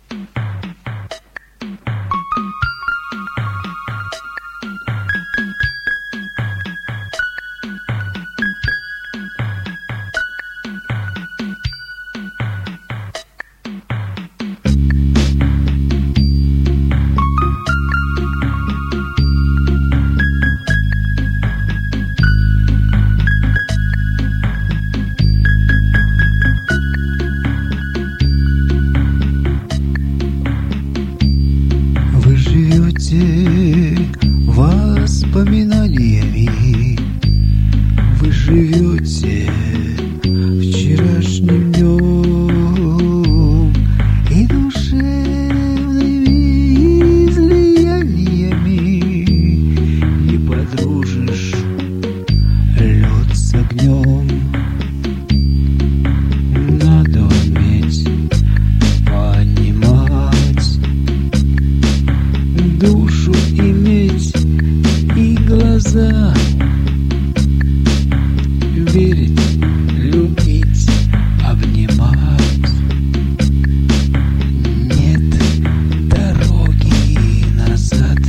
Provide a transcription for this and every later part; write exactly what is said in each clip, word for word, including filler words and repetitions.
Воспоминаниями вы живете вчерашним днем и душевными излияниями не подружишь лед с огнем. Надо уметь понимать, душу иметь и глаза, верить, любить, обнимать. Нет дороги назад.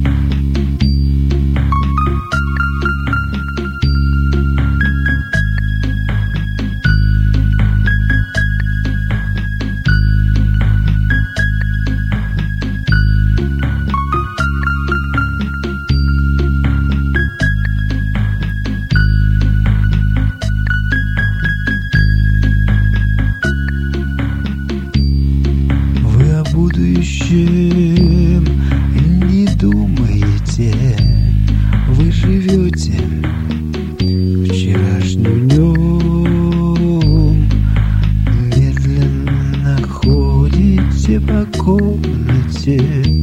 О будущем не думаете, вы живете вчерашним днем, медленно ходите по комнате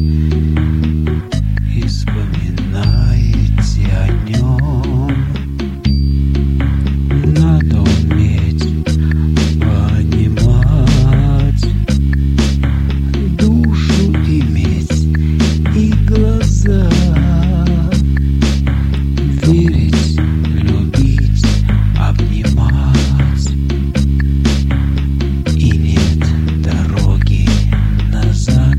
и вспоминаете о нем. Надо уметь понимать, глаза, верить, любить, обнимать. И нет дороги назад.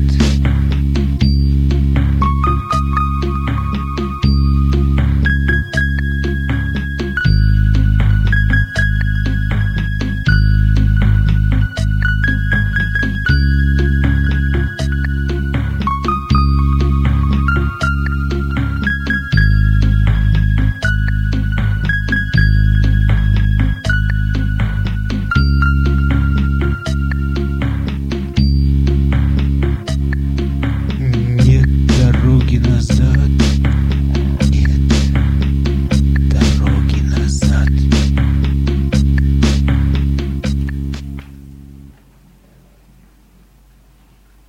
Нет дороги назад.